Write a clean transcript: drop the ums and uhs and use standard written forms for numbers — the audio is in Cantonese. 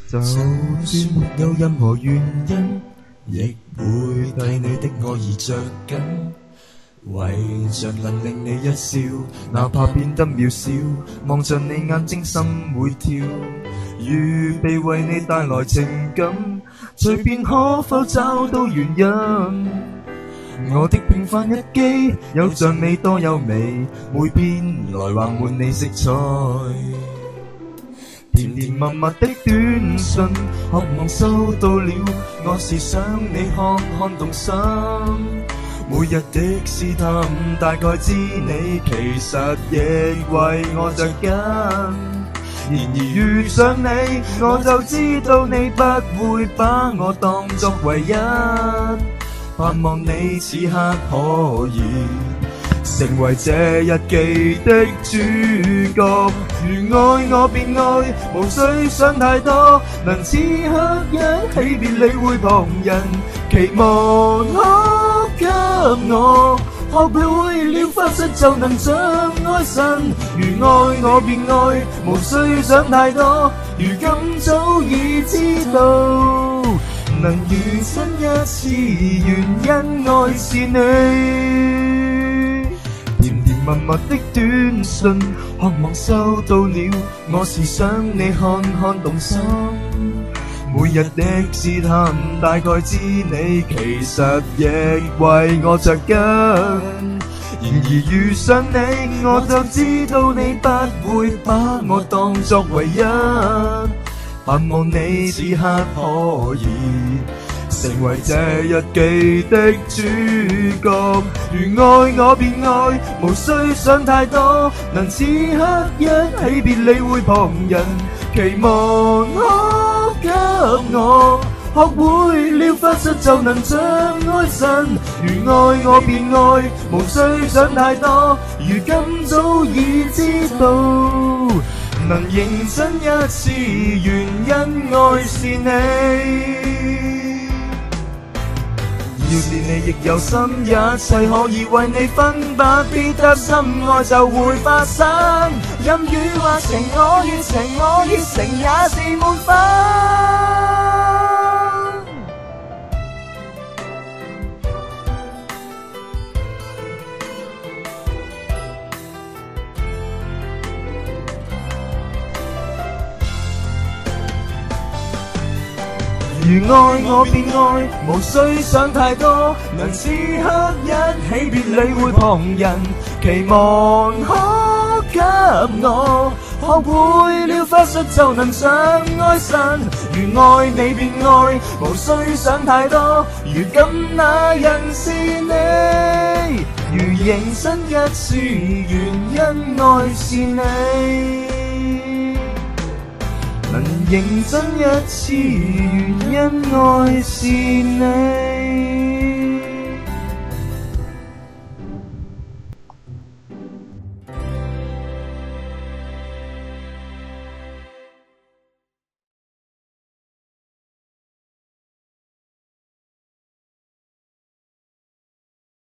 就算沒有任何原因，亦會替你的愛而着緊。為着能令你一笑，哪怕變得渺小，望着你眼睛心會跳，預備為你帶來情感，隨便可否找到原因？我的平凡日記有像你多優美，每篇來橫滿你色彩。甜甜蜜蜜的短信，渴望收到了，我是想你看看動心。每日的試探，大概知你其實亦為我着緊。然而遇上你，我就知道你不會把我當作唯一。盼望你此刻可以成為這日記的主角。如愛我便愛，無需想太多，能此刻一起別理會旁人期望。可給我學會了發誓就能像愛神。如愛我便愛，無需想太多，如今早已知道，能遇真一次原因愛是你。甜甜蜜蜜的短信，渴望收到了，我是想你看看動心。每日的試探，大概知你其實亦為我着緊。然而遇上你，我就知道你不會把我當作唯一。盼望你此刻可以成為這日記的主角。如愛我便愛，無需想太多，能此刻一起別理會旁人期望。可給我學會了發誓就能像愛神。如愛我便愛，無需想太多，如今早已知道，能認真一次原因愛是你。要是你亦有心，一切可以為你分白，必得心愛就會發生。任雨或晴，我熱情，我熱誠也是滿分。如愛我便愛，無需想太多，能此刻一起別理會旁人期望。可給我學會了發誓就能像愛神。如愛你便愛，無需想太多，如今那人是你。如認真一次原因愛是你，能認真一次原因愛是你。